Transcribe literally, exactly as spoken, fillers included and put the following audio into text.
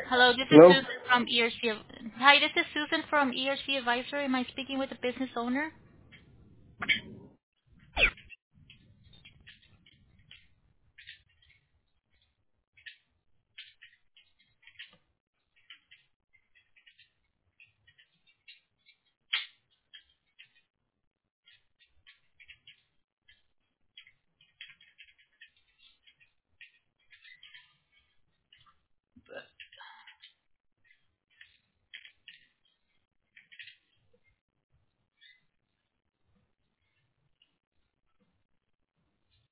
Hello, this is Hello? Susan from E R C. Hi, this is Susan from E R C Advisor. Am I speaking with the business owner?